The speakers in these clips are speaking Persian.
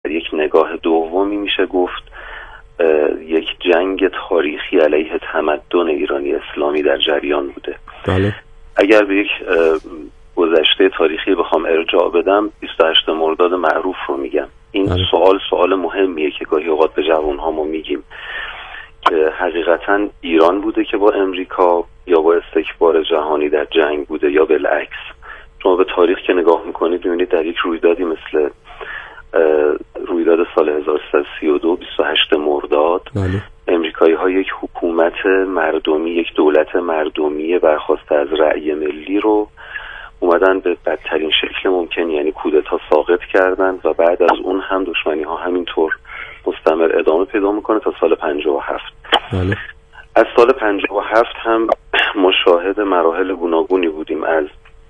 یک نگاه دومی میشه گفت یک جنگ تاریخی علیه تمدن ایرانی اسلامی در جریان بوده. بله. اگر به یک گذشته تاریخی بخوام ارجاع بدم 28 مرداد معروف رو میگم. این بله. سوال مهمیه که گاهی اوقات به جوان‌ها ما میگیم که حقیقتاً ایران بوده که با امریکا یا با استکبار جهانی در جنگ بوده یا بالعکس. شما به تاریخ که نگاه میکنید میبینید در یک رویدادی مثل رویداد سال 1332 28 مرداد بله. امریکایی ها یک حکومت مردمی، یک دولت مردمی برخواسته از رأی ملی رو اومدن به بدترین شکل ممکن، یعنی کودتا ساقط کردن و بعد از اون هم دشمنی ها همینطور مستمر ادامه پیدا میکنه تا سال 57. بله. از سال 57 هم مشاهد مراحل گوناگونی بودیم، از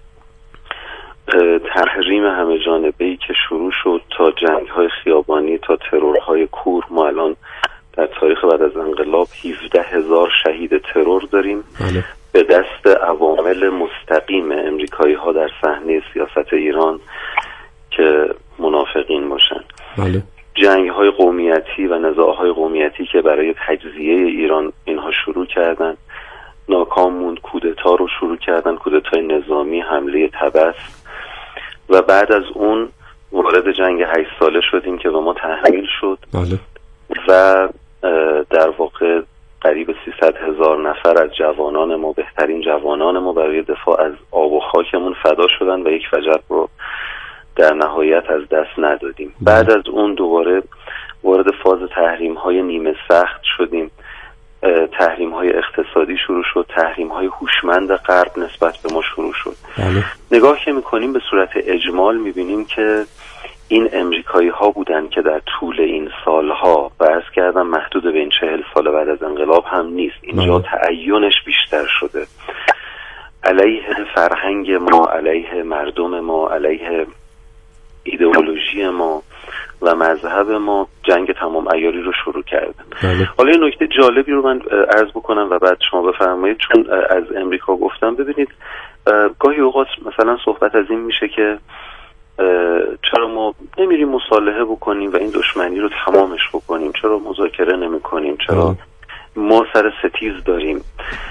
تحریم همه جانبه‌ای که شروع شد تا جنگ‌های خیابانی تا ترورهای کور. ما الان در تاریخ بعد از انقلاب 17,000 شهید ترور داریم. بله. به دست عوامل مستقیم امریکایی‌ها در صحنه سیاست ایران که منافقین باشن. بله. جنگ‌های قومیتی و نزاع‌های قومیتی که برای تجزیه ایران اینها شروع کردن، ناکام موند. کودتا رو شروع کردن، کودتای نظامی، حمله طبس، و بعد از اون وارد جنگ 8 ساله شدیم که به ما تحمیل شد. بله. و در واقع قریب 300,000 نفر از جوانان ما، بهترین جوانان ما، برای دفاع از آب و خاکمون فدا شدن و یک وجب رو در نهایت از دست ندادیم. بعد از اون دوباره وارد فاز تحریم‌های نیمه سخت شدیم. تحریم‌های اقتصادی شروع شد، تحریم‌های هوشمند غرب نسبت به ما شروع شد. بله. نگاه که می‌کنیم به صورت اجمال می‌بینیم که این امریکایی‌ها بودن که در طول این سالها، و عرض کردم محدود به این 40 سال بعد از انقلاب هم نیست، اینجا تعینش بیشتر شده، علیه فرهنگ ما، علیه مردم ما، علیه ایدئولوژی ما و مذهب ما جنگ تمام عیاری رو شروع کردن. بله. حالا این نکته جالبی رو من عرض بکنم و بعد شما بفرمایید. چون از امریکا گفتم، ببینید گاهی اوقات مثلا صحبت از این میشه که چرا ما نمیریم مصالحه بکنیم و این دشمنی رو تمامش بکنیم، چرا مذاکره نمی کنیم، چرا ما سر ستیز داریم.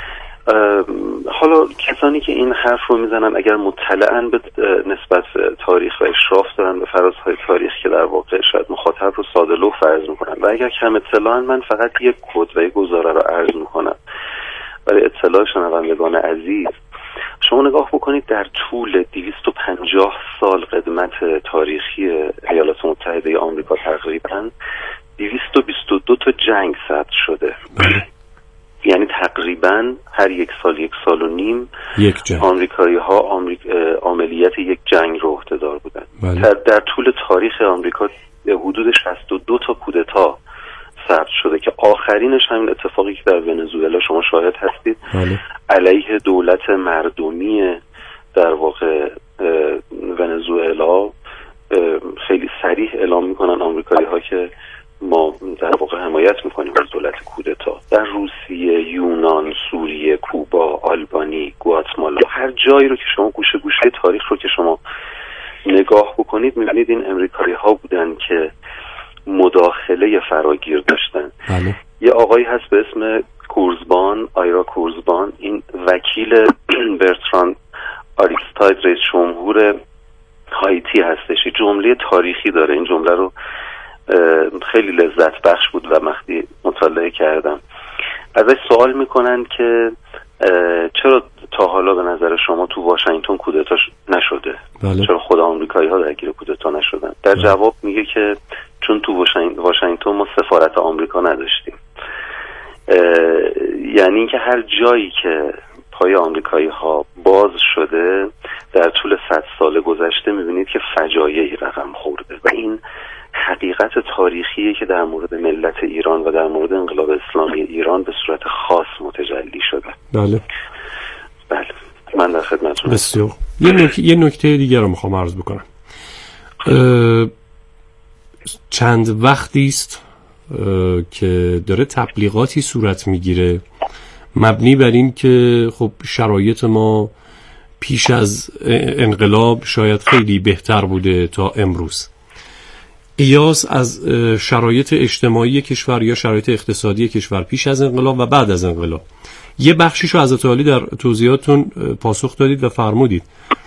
حالا کسانی که این حرف رو میزنن اگر مطلعاً به نسبت تاریخ و اشراف دارن به فرازهای تاریخ که در واقع شاید مخاطب رو ساده لوح فرض میکنن، و اگر کم اطلاعاً من فقط یک کد و یک گزاره رو عرض میکنم برای اطلاع شنوندگان عزیز. شما نگاه بکنید در طول 250 سال قدمت تاریخی ایالات متحده آمریکا تقریباً 222 تا جنگ ثبت شده. یعنی تقریباً هر 1 سال 1.5 سال یک جنگ. آمریکایی‌ها عملیات یک جنگ رو عهده‌دار بودن. در طول تاریخ آمریکا حدود 62 تا کودتا ثبت شده که آخرینش همین اتفاقی که در ونزوئلا شما شاهد هستید. علیه دولت مردمی در واقع ونزوئلا خیلی صریح اعلام میکنن آمریکایی‌ها که ما در واقع حمایت میکنیم از دولت کودتا. در روسیه، یونان، سوریه، کوبا، آلبانی، گواتمالا، هر جایی رو که شما گوشه گوشه تاریخ رو که شما نگاه بکنید میبینید این امریکایی‌ها بودن که مداخله فراگیر داشتن. یه آقایی هست به اسم کورزبان، آیرا کورزبان، این وکیل برتراند آریستاید رئیس جمهور هایتی هستش. جمله تاریخی داره، این جمله رو خیلی لذت بخش بود و وقتی مطالعه کردم ازش سوال میکنن که چرا تا حالا به نظر شما تو واشنگتن کودتا نشده؟ چرا خود آمریکایی ها درگیر کودتا نشدن؟ در جواب میگه که چون تو واشنگتن ما سفارت آمریکا نداشتیم. یعنی که هر جایی که پای آمریکایی ها باز شده در طول 100 سال گذشته میبینید که فجایعی رقم خورده و این حقیقت تاریخیه که در مورد ملت ایران و در مورد انقلاب اسلامی ایران به صورت خاص متجلی شده. بله من در خدمتتونم. بسیار. یه نکته دیگر رو میخوام عرض بکنم. چند وقتی است که داره تبلیغاتی صورت میگیره مبنی بر این که خب شرایط ما پیش از انقلاب شاید خیلی بهتر بوده تا امروز. قیاس از شرایط اجتماعی کشور یا شرایط اقتصادی کشور پیش از انقلاب و بعد از انقلاب. یه بخشیشو حضرت عالی در توضیحاتتون پاسخ دادید و فرمودید.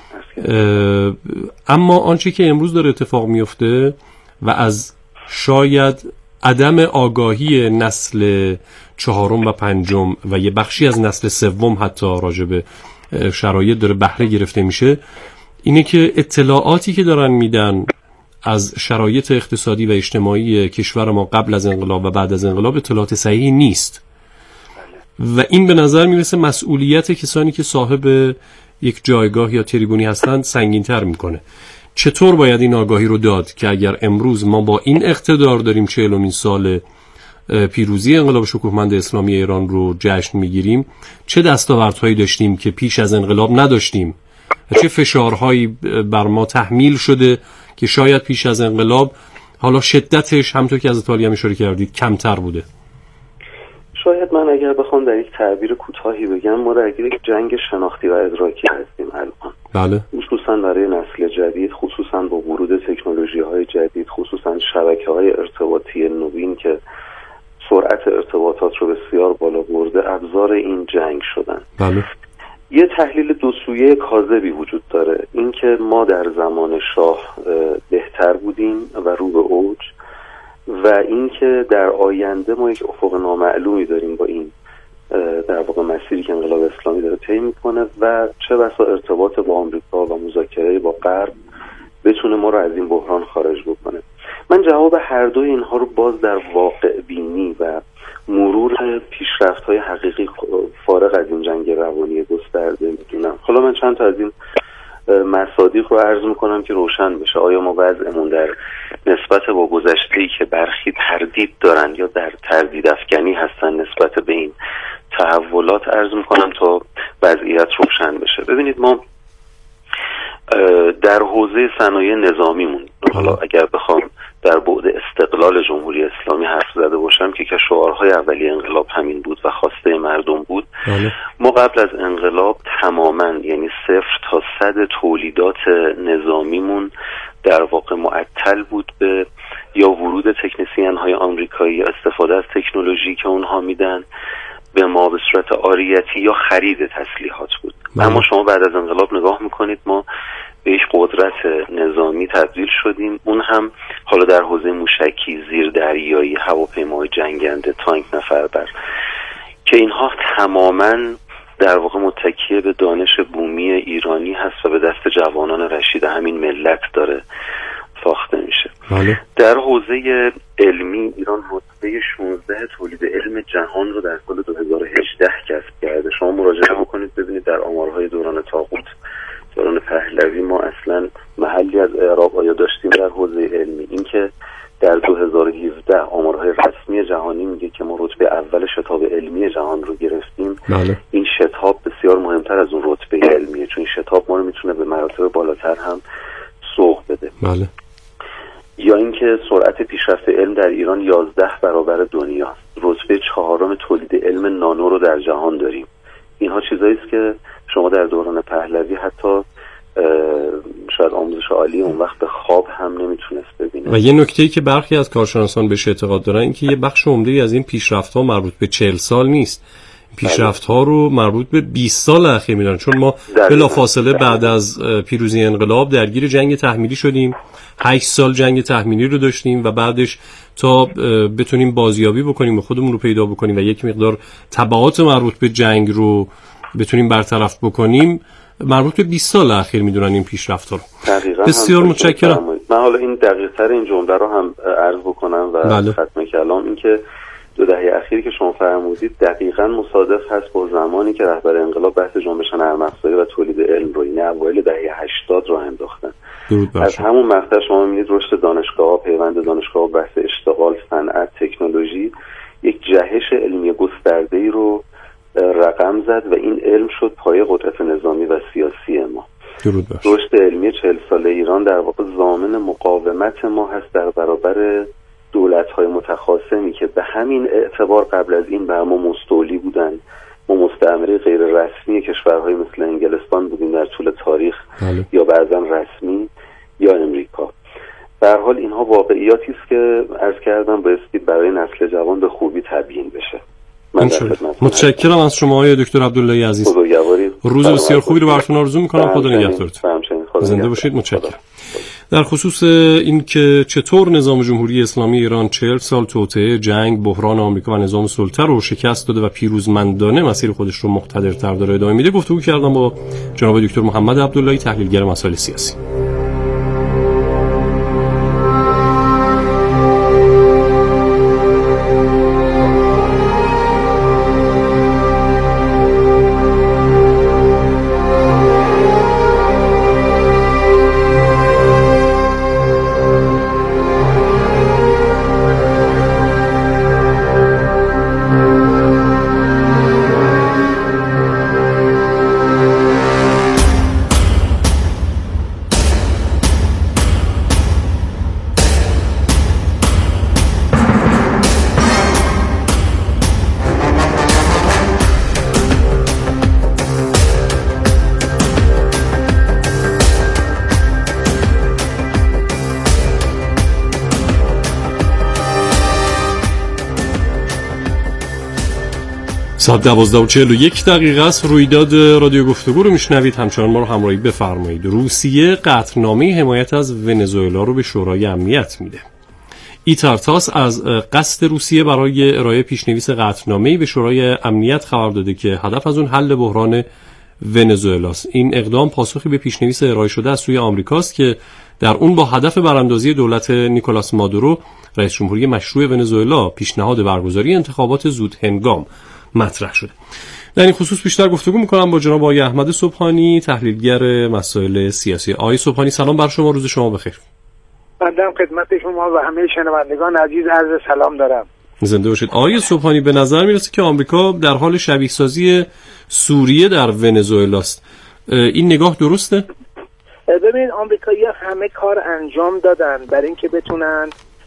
اما آنچه که امروز داره اتفاق میفته و از شاید عدم آگاهی نسل 4 و 5 و یه بخشی از نسل 3 حتی راجع به شرایط داره بهره گرفته میشه، اینه که اطلاعاتی که دارن میدن از شرایط اقتصادی و اجتماعی کشور ما قبل از انقلاب و بعد از انقلاب اطلاعات صحیحی نیست و این به نظر میرسه مسئولیت کسانی که صاحب یک جایگاه یا تریبونی هستند سنگین‌تر میکنه. چطور باید این آگاهی رو داد که اگر امروز ما با این اقتدار داریم 40مین سال پیروزی انقلاب شکوهمند اسلامی ایران رو جشن میگیریم، چه دستاوردهایی داشتیم که پیش از انقلاب نداشتیم و چه فشارهایی بر ما تحمیل شده که شاید پیش از انقلاب حالا شدتش همونطور که از عالی هم اشاره کردید کمتر بوده. شاید من اگر بخوام در یک تعبیر کوتاهی بگم، ما در یک جنگ شناختی و ادراکی هستیم الان. بله. خصوصا برای نسل جدید، خصوصا با ورود تکنولوژی‌های جدید، خصوصا شبکه‌های ارتباطی نوین که سرعت ارتباطات رو بسیار بالا برده، ابزار این جنگ شدن. بله. یه تحلیل دو سویه کاذبی وجود داره، اینکه ما در زمان شاه بهتر بودیم و رو به اوج، و اینکه در آینده ما یک افق نامعلومی داریم با این در واقع مسیری که انقلاب اسلامی داره طی میکنه و چه بسا ارتباط با آمریکا و مذاکره با غرب بتونه ما رو از این بحران خارج بکنه. من جواب هر دوی اینها رو باز در واقع بینی و مرور پیشرفت‌های حقیقی فارغ از این جنگ روانی گسترده میدونم. حالا من چند تا از این مصادیق رو عرض میکنم که روشن بشه. آیا ما وضعمون در نسبت با گذشته‌ای که برخی تردید دارن یا در تردید افکنی هستن نسبت به این تحولات عرض میکنم تا وضعیت روشن بشه. ببینید ما در حوزه صنایع نظامیمون، حالا اگر بخوام در بعد استقلال جمهوری اسلامی حرف زده باشم که شعارهای اولیه انقلاب همین بود و خواسته مردم بود، ما قبل از انقلاب تماما یعنی 0 تا 100 تولیدات نظامیمون در واقع معطل بود به یا ورود تکنسین های آمریکایی یا استفاده از تکنولوژی که اونها میدن به ما به صورت عاریتی یا خرید تسلیحات بود. اما شما بعد از انقلاب نگاه میکنید ما به یک قدرت نظامی تبدیل شدیم، اون هم حالا در حوزه موشکی، زیردریایی، هواپیماهای جنگنده، تانک نفربر، که اینها تماماً در واقع متکی به دانش بومی ایرانی هست و به دست جوانان رشید همین ملت داره ساخته میشه. در حوزه علمی ایران رتبه 16 تولید علم جهان رو در سال 2018 کسب کرده. شما مراجعه بکنید ببینید در آمارهای دوران طاغوت، دوران پهلوی ما اصلا محلی از اعراب آیا داشتیم در حوزه علمی. اینکه در 2017 آمارهای رسمی جهانی میگه که ما رتبه اول شتاب علمی جهان رو گرفتیم. این شتاب بسیار مهمتر از اون رتبه علمیه، چون این شتاب ما رو میتونه به مراتب بالاتر هم سوق بده. یا اینکه سرعت پیشرفت علم در ایران 11 برابر دنیا، رتبه 4 تولید علم نانو رو در جهان داریم. اینها چیزایی است که شما در دوران پهلوی حتی شاید آموزش عالی اون وقت به خواب هم نمیتونست ببینه. و یه نکته‌ای که برخی از کارشناسان بهش اعتقاد دارن این که یه بخش عمده‌ای از این پیشرفت‌ها مربوط به 40 سال نیست، پیشرفت‌ها رو مربوط به 20 سال اخیر می‌دونن، چون ما بلافاصله بعد از پیروزی انقلاب درگیر جنگ تحمیلی شدیم، 8 سال جنگ تحمیلی رو داشتیم و بعدش تا بتونیم بازیابی بکنیم و خودمون رو پیدا بکنیم و یک مقدار تبعات مربوط به جنگ رو بتونیم برطرف بکنیم مربوط به 20 سال اخیر میدونن این پیشرفت‌ها رو. بسیار متشکرم. من حالا این دقیق‌تر این جمله رو هم عرض بکنم و ختم کلام، این که 2 دهه اخیری که شما فرمودید دقیقاً مصادف هست با زمانی که رهبر انقلاب بحث جنبش نرم افزاری و تولید علم رو، یعنی اوایل دهه 80 راه انداختن. از همون مقطع شما می‌بینید رشد دانشگاه‌ها، پیوند دانشگاه‌ها، بحث اشتغال، صنعت، تکنولوژی یک جهش علمی گسترده‌ای رو رقم زد و این علم شد پایه قدرت نظامی و سیاسی ما. رشد علمی 40 ساله ایران در واقع ضامن مقاومت ما هست در برابر دولت‌های متخاصمی که به همین اعتبار قبل از این به ما مستولی بودن. ما مستعمره غیر رسمی کشورهای مثل انگلستان بودیم در طول تاریخ یا بعضا رسمی یا امریکا. به هر حال اینها واقعیاتی است که عرض کردم بایستی برای نسل جوان به خوبی تبیین بشه. متشکرم از شما آقای دکتر عبداللهی عزیز. روز بسیار خوبی رو براتون آرزو میکنم. خدا نگهدارتون. زنده باشید. متشکرم. در خصوص این که چطور نظام جمهوری اسلامی ایران 40 سال توطئه، جنگ، بحران آمریکا و نظام سلطه رو شکست داده و پیروزمندانه مسیر خودش رو مقتدرتر داره ادامه میده، گفتگو کردم با جناب دکتر محمد عبداللهی، تحلیلگر مسائل سیاسی. ساعت 12:41 است. رویداد رادیو گفتگو رو میشنوید. همچنان ما رو همراهی بفرمایید. روسیه قطعنامه حمایت از ونزوئلا رو به شورای امنیت میده. ایتارتاس از قصد روسیه برای ارائه پیشنویس قطعنامه‌ای به شورای امنیت خبر داده که هدف از اون حل بحران ونزوئلاست. این اقدام پاسخی به پیشنویس ارائه شده از سوی آمریکاست که در اون با هدف براندازی دولت نیکولاس مادورو رئیس جمهوری مشروع ونزوئلا پیشنهاد برگزاری انتخابات زود هنگام مطرح شده. در این خصوص بیشتر گفتگو می‌کنم با جناب آقای احمد صبحانی، تحلیلگر مسائل سیاسی. آقای صبحانی سلام بر شما، روز شما بخیر. بنده خدمت شما و همه شنوندگان عزیز عرض سلام دارم. زنده باشید. آقای صبحانی، به نظر میرسه که آمریکا در حال شبیه سازی سوریه در ونزوئلاست. این نگاه درسته؟ ببین، آمریکایی‌ها همه کار انجام دادن برای اینکه بتونن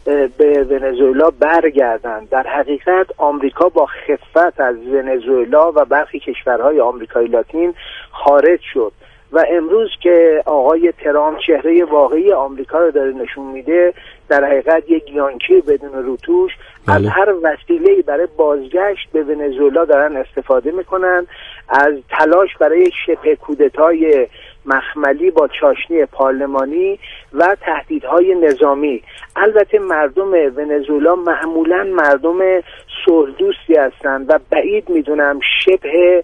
به ونزوئلا برگردن. در حقیقت آمریکا با خفت از ونزوئلا و برخی کشورهای آمریکای لاتین خارج شد و امروز که آقای ترامپ چهره واقعی آمریکا رو داره نشون میده، در حقیقت یک یانکی بدون روتوش از هر وسیله‌ای برای بازگشت به ونزوئلا دارن استفاده میکنن. از تلاش برای شبه کودتای مخملی با چاشنی پارلمانی و تهدیدهای نظامی. البته مردم ونزوئلا معمولا مردم صلح‌دوستی هستند و بعید میدونم شبه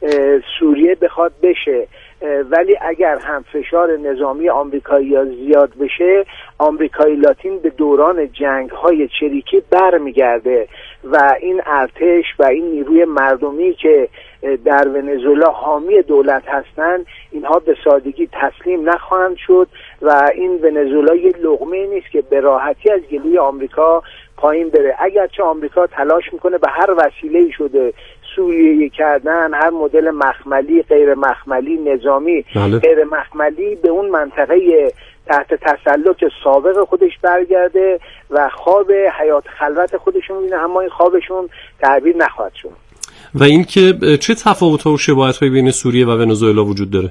سوریه بخواد بشه، ولی اگر هم فشار نظامی آمریکایی‌ها زیاد بشه، آمریکای لاتین به دوران جنگ‌های چریکی برمیگرده و این ارتش و این نیروی مردمی که در ونزوئلا حامی دولت هستند، اینها به سادگی تسلیم نخواهند شد و این ونزوئلا یه لقمه نیست که به راحتی از گلوی آمریکا پایین بره. اگرچه آمریکا تلاش میکنه به هر وسیله‌ای شده سوریه کردن، هر مدل مخملی، غیر مخملی، نظامی، غیر مخملی، به اون منطقه تحت تسلط سابق خودش برگرده و خواب حیات خلوت خودشون بینه، اما این خوابشون تعبیر نخواهد شد. و این که چه تفاوت‌ها و شباهت‌هایی بین سوریه و ونزوئلا وجود داره؟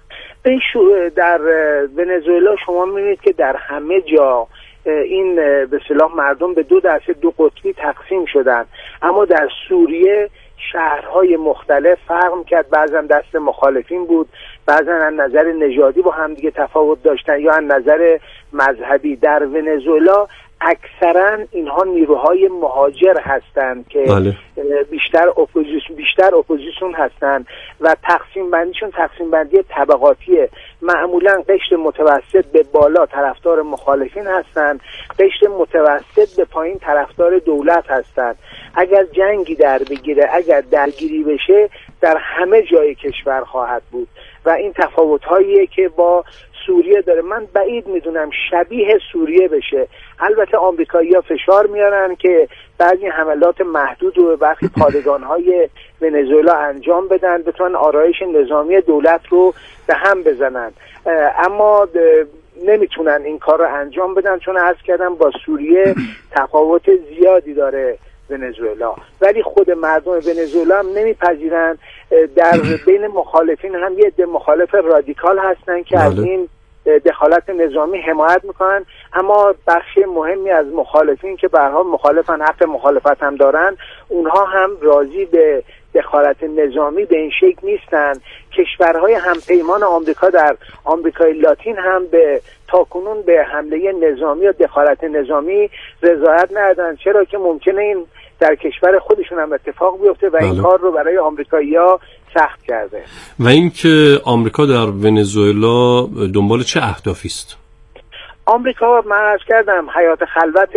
در ونزوئلا شما می‌بینید که در همه جا این به اصطلاح مردم به دو دسته، دو قطبی تقسیم شدن، اما در سوریه شهرهای مختلف فرق می‌کرد. بعضا دست مخالفین بود، بعضا از نظر نژادی با هم دیگه تفاوت داشتن یا از نظر مذهبی. در ونزوئلا اکثرا اینها نیروهای مهاجر هستند که بیشتر اپوزیسیون هستند و تقسیم بندی طبقاتیه. معمولا قشر متوسط به بالا طرفدار مخالفین هستند، قشر متوسط به پایین طرفدار دولت هستند. اگر جنگی در بگیره، اگر درگیری بشه، در همه جای کشور خواهد بود و این تفاوت‌هاییه که با سوریه داره. من بعید میدونم شبیه سوریه بشه. البته آمریکایی‌ها فشار میارن که بعضی حملات محدود و برخی پادگان‌های ونزوئلا انجام بدن، بتونن آرایش نظامی دولت رو به هم بزنن، اما نمیتونن این کار رو انجام بدن چون عرض کردم با سوریه تفاوت زیادی داره ونزوئلا. ولی خود مردم ونزوئلا هم نمیپذیرن. در بین مخالفین هم یه عده مخالف رادیکال هستن که از این دخالت نظامی حمایت میکنن، اما بخش مهمی از مخالفین که به هر حال مخالفن، حق مخالفت هم دارن، اونها هم راضی به دخالت نظامی به این شکل نیستن. کشورهای همپیمان آمریکا در آمریکای لاتین هم به تاکنون به حمله نظامی و دخالت نظامی رضایت ندادن، چرا که ممکنه این در کشور خودشون هم اتفاق بیفته و این کار رو برای آمریکایی‌ها سخت کرده. و اینکه آمریکا در ونزوئلا دنبال چه اهدافی است؟ آمریکا من عرض کردم حیات خلوت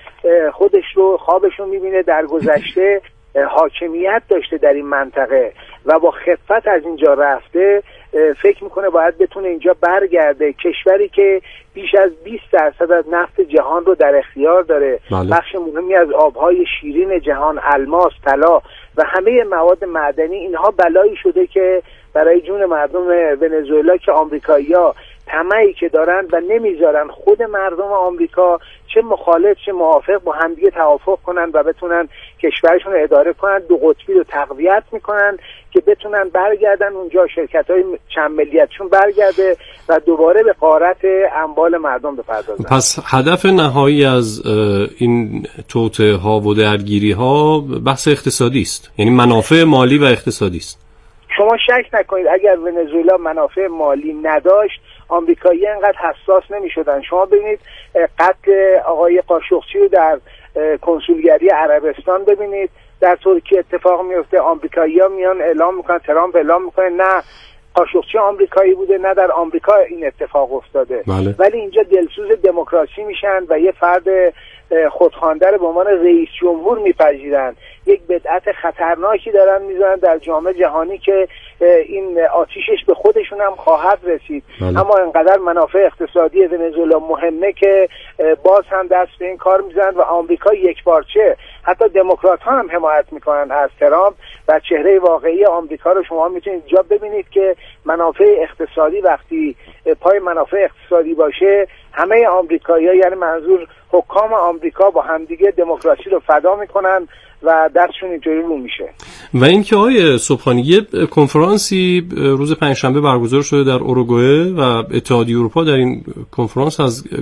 خودش رو خوابش رو می‌بینه، در گذشته حاکمیت داشته در این منطقه و با خفت از اینجا رفته، فکر میکنه باید بتونه اینجا برگرده. کشوری که بیش از 20% از نفت جهان رو در اختیار داره، بخش مهمی از آبهای شیرین جهان، الماس، طلا و همه مواد معدنی، اینها بلایی شده که برای جون مردم ونزوئلا که آمریکایی‌ها طمعی که دارن و نمیذارن خود مردم آمریکا چه مخالف چه موافق با همدیگه توافق کنن و بتونن کشورشون رو اداره کنن، دو قطبی رو تقویت میکنن که بتونن برگردن اونجا، شرکت‌های چند ملیتشون برگرده و دوباره به غارت اموال مردم بپردازن. پس هدف نهایی از این توطئه‌ها و درگیری‌ها بحث اقتصادی است، یعنی منافع مالی و اقتصادی است. شما شک نکنید اگر ونزوئلا منافع مالی نداشت، آمریکایی اینقدر حساس نمی‌شدن. شما ببینید قتل آقای قاشقچی رو در کنسولگری عربستان ببینید، در ترکیه اتفاق میفته، آمریکایی‌ها میان اعلام میکنن، ترامپ اعلام میکنه نه قاشقچی آمریکایی بوده، نه در آمریکا این اتفاق افتاده. ولی اینجا دلسوز دموکراسی میشن و یه فرد خودخوانده رو به عنوان رئیس جمهور میپذیرن. یک بدعت خطرناکی دارن میذارن در جامعه جهانی که این آتیشش به خودشون هم خواهد رسید. اما انقدر منافع اقتصادی ونزوئلا مهمه که باز هم دست به این کار میزنن و آمریکا یکپارچه، حتی دموکرات ها هم حمایت میکنن از ترامپ و چهره واقعی آمریکا رو شما میتونید اینجا ببینید که منافع اقتصادی وقتی پای منافع اقتصادی باشه، همه آمریکایی‌ها، یعنی منظور حکام آمریکا، با همدیگه دموکراسی رو فدا میکنن و دستشون اینطوری رو میشه. و اینکه آقای صبحانی یه کنفرانسی روز پنجشنبه برگزار شده در اوروگوئه و اتحادیه اروپا در این کنفرانس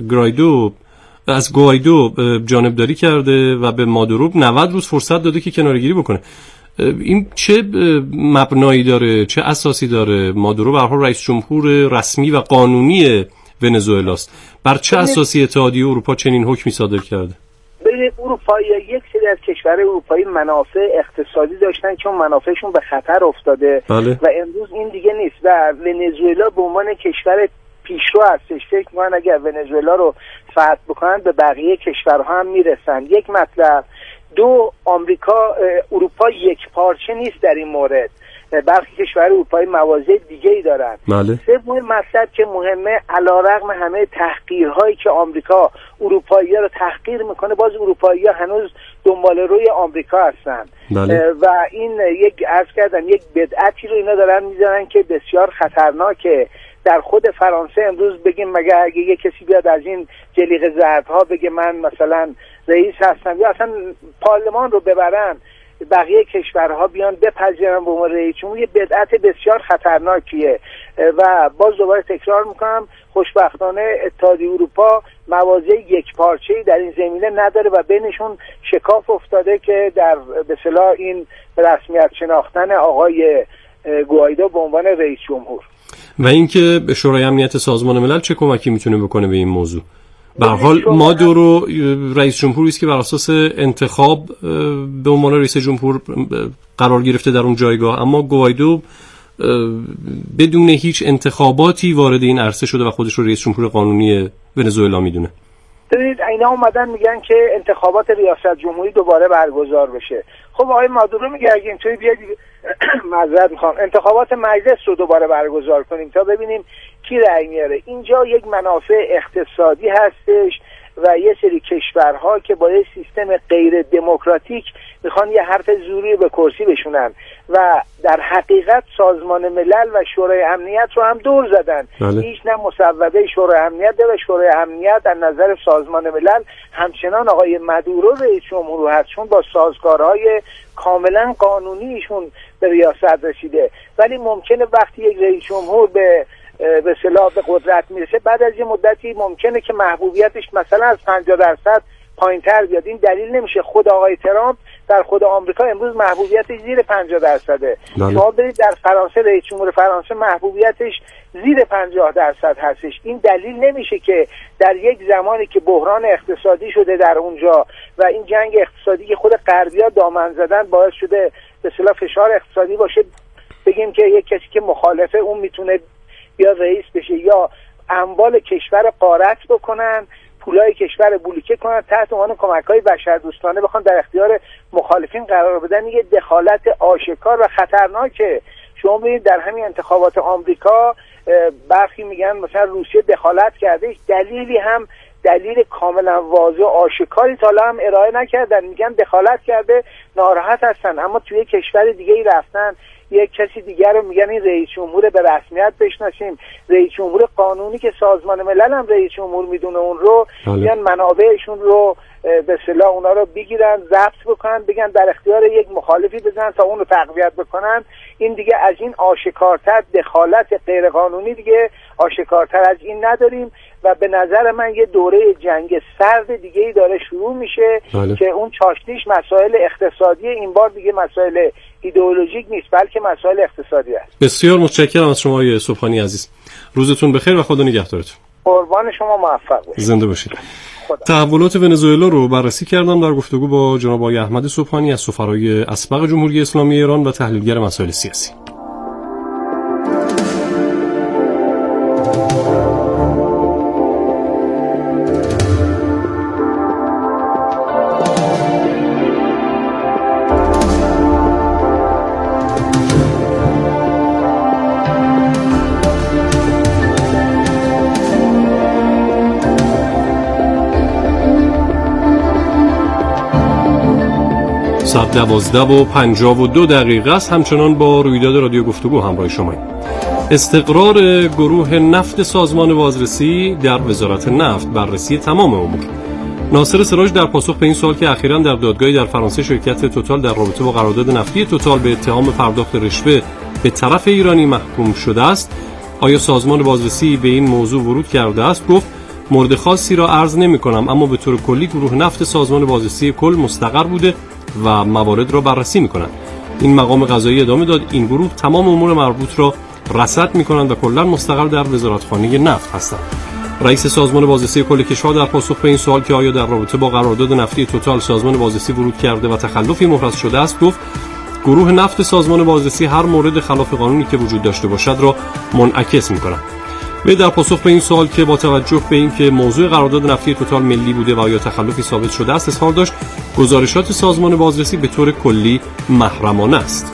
از گوایدو جانبداری کرده و به مادورو 90 روز فرصت داده که کناره‌گیری بکنه. این چه مبنایی داره، چه اساسی داره؟ مادورو به هر حال رئیس جمهور رسمی و قانونی ونزوئلاست. بر چه اساسی اتحادیه اروپا چنین حکمی صادر کرده؟ ببینید اروپایی‌ها، یک سری از کشورهای اروپایی منافع اقتصادی داشتن چون منافعشون به خطر افتاده و امروز این دیگه نیست و ونزوئلا به عنوان کشور پیشرو هستش. فکر می‌کنن اگر ونزوئلا رو فتح بکنن به بقیه کشورها هم میرسن. یک مطلب. دو، اروپا یک پارچه نیست در این مورد. برخی کشورهای اروپایی مواضع دیگه‌ای دارن. سومین مطلب که مهمه، علیرغم همه تحقیرهایی که آمریکا اروپایی‌ها رو تحقیر میکنه، باز اروپایی‌ها هنوز دنبال روی آمریکا هستن. و این یک بدعتی رو اینا دارن میذارن که بسیار خطرناکه. در خود فرانسه امروز بگیم مگه اگه یک کسی بیاد از این جلیقه زردها بگه من مثلا رئیس هستم، یا اصلا پارلمان رو ببرن بقیه کشورها بیان بپذیرن به عنوان رئیس جمهور، یه بدعت بسیار خطرناکیه. و باز دوباره تکرار میکنم، خوشبختانه اتحادیه اروپا مواضع یکپارچه‌ای در این زمینه نداره و بینشون شکاف افتاده که در به اصطلاح این رسمیت شناختن آقای گوایدو به عنوان رئیس جمهور. و اینکه شورای امنیت سازمان ملل چه کمکی میتونه بکنه به این موضوع؟ به هر حال مادورو رئیس جمهوری است که بر اساس انتخاب به عنوان رئیس جمهور قرار گرفته در اون جایگاه، اما گوایدو بدون هیچ انتخاباتی وارد این عرصه شده و خودش رو رئیس جمهور قانونی ونزوئلا میدونه. ببینید اینا اومدن میگن که انتخابات ریاست جمهوری دوباره برگزار بشه. خب آقای مادورو میگه اگه اینطوری بیاد معذرت میخوام انتخابات مجلس رو دوباره برگزار کنیم تا ببینیم کی رأی میاره. اینجا یک منافع اقتصادی هستش و یه سری کشورها که با یه سیستم غیر دموکراتیک میخوان یه حرف زوری به کرسی بشونن و در حقیقت سازمان ملل و شورای امنیت رو هم دور زدن. هیچ نه مصوبه شورای امنیت و شورای امنیت در نظر سازمان ملل همچنان آقای مادورو رئیس جمهور هست، چون با سازگارهای کاملا قانونیشون به ریاست رسیده. ولی ممکنه وقتی یک رئیس جمهور به به اصطلاح به قدرت میرسه، بعد از یه مدتی ممکنه که محبوبیتش مثلا از 50% پایین‌تر بیاد. این دلیل نمیشه. خود آقای ترامپ در خود آمریکا امروز محبوبیتش زیر 50%. شما برید در فرانسه، رئیس جمهور فرانسه محبوبیتش زیر 50% هستش. این دلیل نمیشه که در یک زمانی که بحران اقتصادی شده در اونجا و این جنگ اقتصادی که خود غربی‌ها دامن زدن باعث شده به اصطلاح فشار اقتصادی باشه، بگیم که یک کسی که مخالفه اون میتونه یا رئیس بشه یا اموال کشور غارت بکنن، پولای کشور بلوکه کنن، تحت عنوان کمک‌های بشردوستانه بخوان در اختیار مخالفین قرار بدن. یه دخالت آشکار و خطرناکه. شما ببینید در همین انتخابات آمریکا برخی میگن مثلا روسیه دخالت کرده، دلیلی هم دلیل کاملا واضح و آشکاری تا الان هم ارائه نکردن. میگن دخالت کرده، ناراحت هستن، اما توی کشور دیگه ای رفتن یک کسی دیگر رو میگن این رئیس جمهور به رسمیت بشناسیم، رئیس جمهور قانونی که سازمان ملل هم رئیس جمهور میدونه اون رو، میگن منابعشون رو به اصطلاح اونا رو بگیرن، ضبط بکنن، بگن در اختیار یک مخالفی بزنن تا اون رو تقویت بکنن. این دیگه از این آشکارتر دخالت غیرقانونی دیگه آشکارتر از این نداریم و به نظر من یه دوره جنگ سرد دیگه‌ای داره شروع میشه که اون چاشنیش مسائل اقتصادی، این بار دیگه مسائل ایدئولوژیک نیست بلکه مسائل اقتصادی است. بسیار متشکرم از شما آقای صبحانی عزیز. روزتون بخیر و خدا نگهدارتون. قربان شما، موفق باشید. زنده باشید. تحولات ونزوئلا رو بررسی کردم در گفتگو با جناب آقای احمد صبحانی از سفرای اسبق جمهوری اسلامی ایران و تحلیلگر مسائل سیاسی. ساعت 12:52 است. همچنان با رویداد رادیو گفتگو همراه شماییم. استقرار گروه نفت سازمان بازرسی در وزارت نفت، بررسی تمام امور. ناصر سراج در پاسخ به این سوال که اخیراً در دادگاهی در فرانسه شرکت توتال در رابطه با قرارداد نفتی توتال به اتهام پرداخت رشوه به طرف ایرانی محکوم شده است، آیا سازمان بازرسی به این موضوع ورود کرده است؟ گفت مورد خاصی را عرض نمی‌کنم، اما به طور کلی گروه نفت سازمان بازرسی کل مستقر بوده و موارد را بررسی می‌کنند. این مقام قضایی ادامه داد این گروه تمام امور مربوط را رصد می‌کنند و کلاً مستقر در وزارتخانه نفت هستند. رئیس سازمان بازرسی کل کشور در پاسخ به این سوال که آیا در رابطه با قرارداد نفتی توتال سازمان بازرسی ورود کرده و تخلفی محرز شده است، گفت گروه نفت سازمان بازرسی هر مورد خلاف قانونی که وجود داشته باشد را منعکس می‌کند. وی در پاسخ به این سوال که با توجه به اینکه موضوع قرارداد نفتی توتال ملی بوده و آیا تخلفی ثابت شده است، اظهار داشت گزارشات سازمان بازرسی به طور کلی محرمانه است.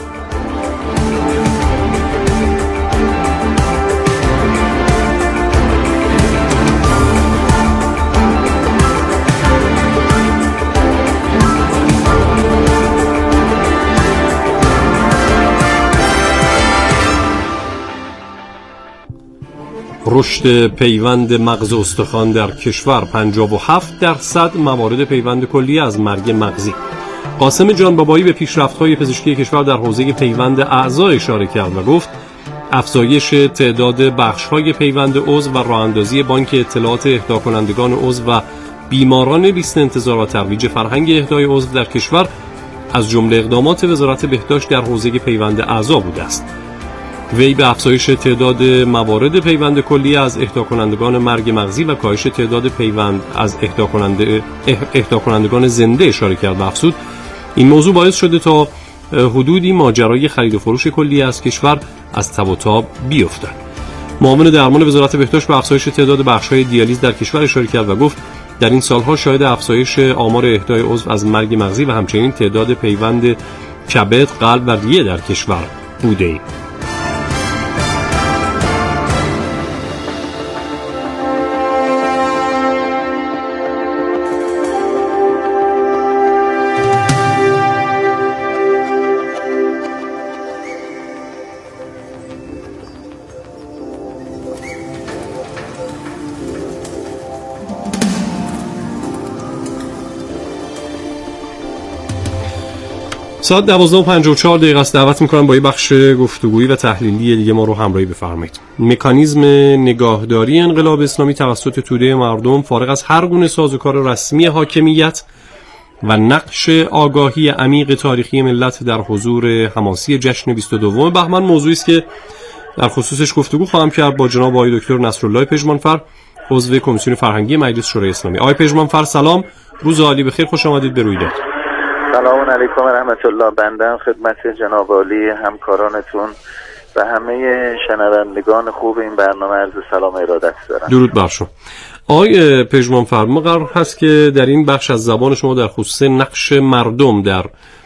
رشد پیوند مغز استخوان در کشور 57% موارد پیوند کلی از مرگ مغزی. قاسم جانبابایی به پیشرفت‌های پزشکی کشور در حوزه پیوند اعضا اشاره کرد و گفت افزایش تعداد بخش‌های پیوند عضو و راه‌اندازی بانک اطلاعات اهداکنندگان عضو و بیماران لیست انتظار و ترویج فرهنگ اهدای عضو در کشور از جمله اقدامات وزارت بهداشت در حوزه پیوند اعضا بوده است. وی به افزایش تعداد موارد پیوند کلی از اهداکنندگان مرگ مغزی و کاهش تعداد پیوند از اهداکنندگان زنده اشاره کرد و افزود این موضوع باعث شده تا حدودی ماجرای خرید و فروش کلی از کشور از تب و تاب بیفتد. معاون درمان وزارت بهداشت به افزایش تعداد بخش‌های دیالیز در کشور اشاره کرد و گفت در این سالها شاهد افزایش آمار اهدای عضو از مرگ مغزی و همچنین تعداد پیوند کبد، قلب و ریه در کشور بوده‌ایم. ساعت 12:54 است. دعوت میکنم با یه بخش گفتگویی و تحلیلی دیگه ما رو همراهی بفرمایید. مکانیزم نگاهداری انقلاب اسلامی توسط توده مردم فارغ از هر گونه سازوکار رسمی حاکمیت و نقش آگاهی عمیق تاریخی ملت در حضور حماسی جشن 22 بهمن موضوعی است که در خصوصش گفتگو خواهم کرد با جناب آقای دکتر نصرالله پژمانفر، عضو کمیسیون فرهنگی مجلس شورای اسلامی. آقای پژمانفر سلام، روز عالی بخیر، خوش آمدید به رویداد. سلام علیکم و رحمت الله. بنده خدمت جناب عالی همکارانتون و همه شنوندگان خوب این برنامه عرض سلام و ارادت دارم. درود بر شما. آقای پژمانفر، ما قرار هست که در این بخش از زبان شما در خصوص نقش مردم در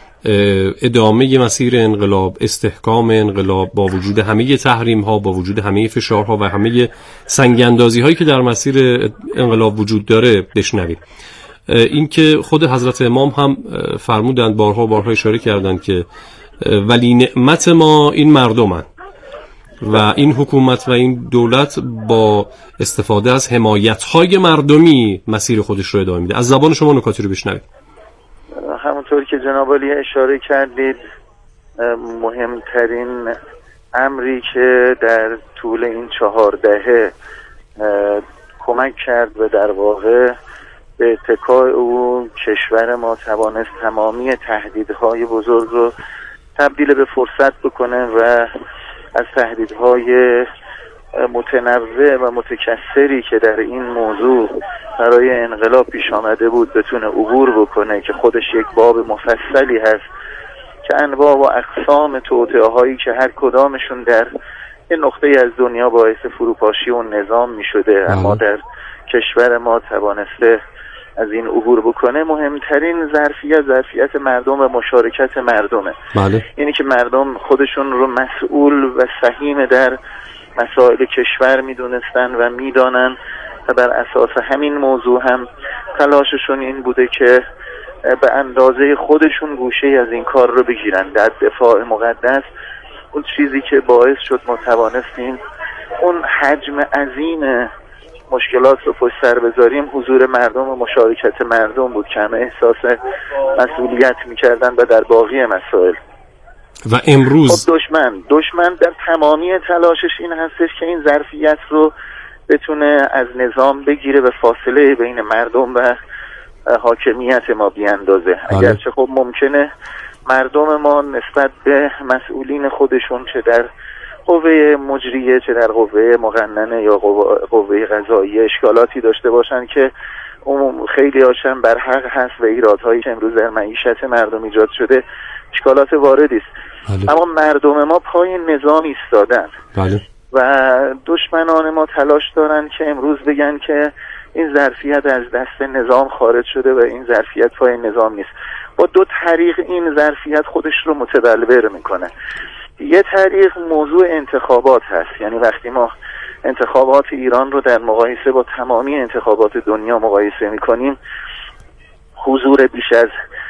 ادامه مسیر انقلاب، استحکام انقلاب با وجود همه تحریم ها، با وجود همه فشارها و همه سنگ اندازی هایی که در مسیر انقلاب وجود داره بشنویم. این که خود حضرت امام هم فرمودند، بارها اشاره کردند که ولی نعمت ما این مردمند و این حکومت و این دولت با استفاده از حمایت‌های مردمی مسیر خودش رو ادامه میده. از زبان شما نکاتی رو بشنویم. همونطور که جناب عالی اشاره کردید، مهمترین امری که در طول این 4 دهه کمک کرد و در واقع به اتکای او کشور ما توانست تمامی تهدیدهای بزرگ رو تبدیل به فرصت بکنه و از تهدیدهای متنوع و متکثری که در این موضوع برای انقلاب پیش آمده بود بتونه عبور بکنه، که خودش یک باب مفصلی هست که انواع و اقسام توطئه‌هایی که هر کدامشون در این نقطه از دنیا باعث فروپاشی و نظام می شده اما در کشور ما توانسته از این عبور بکنه. مهمترین ظرفیت مردم و مشارکت مردمه. یعنی که مردم خودشون رو مسئول و سهیم در مسائل کشور میدونستن و میدانن و بر اساس همین موضوع هم تلاششون این بوده که به اندازه خودشون گوشه از این کار رو بگیرن در دفاع مقدس. اون چیزی که باعث شد ما توانستیم اون حجم عظیم مشکلات رو پشت سر بذاریم حضور مردم و مشارکت مردم بود که همه احساس مسئولیت میکردن و در باقی مسائل. و امروز دشمن در تمامی تلاشش این هستش که این ظرفیت رو بتونه از نظام بگیره و فاصله بین مردم و حاکمیت ما بیاندازه. اگرچه خب ممکنه مردم ما نسبت به مسئولین خودشون چه در قوه مجریه چه در قوه مقننه یا قوه قضاییه اشکالاتی داشته باشن که خیلی هاشم بر حق هست و ایرادهایی که امروز در معیشت مردم ایجاد شده اشکالات واردی است. اما مردم ما پای نظام ایستادن و دشمنان ما تلاش دارن که امروز بگن که این ظرفیت از دست نظام خارج شده و این ظرفیت پای نظام نیست. با 2 طریق این ظرفیت خودش رو متبلور میکنه. یه طریق موضوع انتخابات هست، یعنی وقتی ما انتخابات ایران رو در مقایسه با تمامی انتخابات دنیا مقایسه میکنیم، حضور بیش از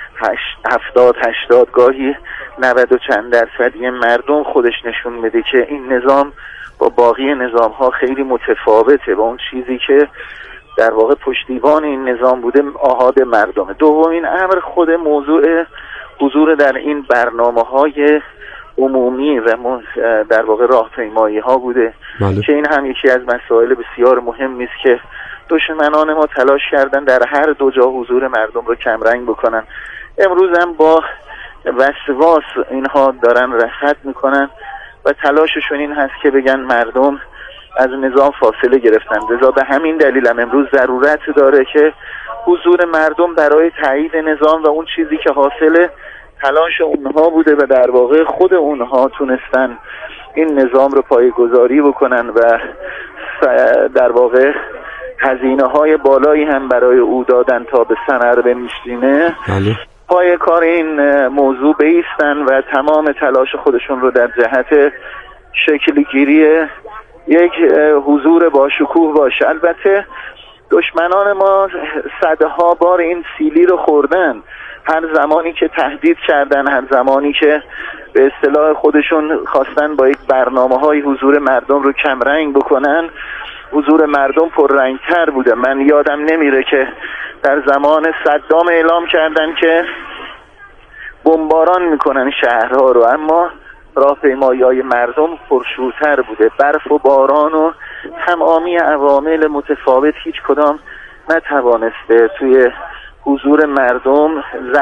70-80 گاهی 90 و چند درصدی مردم خودش نشون میده که این نظام با باقی نظام ها خیلی متفاوته و اون چیزی که در واقع پشتیبان این نظام بوده آحاد مردمه. دومین امر خود موضوع حضور در این برنامه‌های عمومی و در واقع راهپیمایی ها بوده که این هم یکی از مسائل بسیار مهمی است که دشمنان ما تلاش کردن در هر 2 جا حضور مردم رو کمرنگ بکنن. امروز هم با وسواس اینها دارن رصد میکنن و تلاششون این هست که بگن مردم از نظام فاصله گرفتن. لذا به همین دلیل هم امروز ضرورت داره که حضور مردم برای تایید نظام و اون چیزی که حاصل تلاش اونها بوده و در واقع خود اونها تونستن این نظام رو پایه‌گذاری بکنن و در واقع هزینه‌های بالایی هم برای او دادن تا به ثمر بنشینه. پای کار این موضوع بایستن و تمام تلاش خودشون رو در جهت شکلگیری یک حضور با شکوه باشه. البته دشمنان ما صدها بار این سیلی رو خوردن، هر زمانی که تهدید کردن، هر زمانی که به اصطلاح خودشون خواستن با یک برنامه‌های حضور مردم رو کمرنگ بکنن، حضور مردم پررنگتر بوده. من یادم نمیره که در زمان صدام اعلام کردن که بمباران میکنن شهرها رو، اما راهپیمایی‌های مردم پرشورتر بوده. برف و باران و تمامی عوامل متفاوت هیچ کدام نتوانسته توی حضور مردم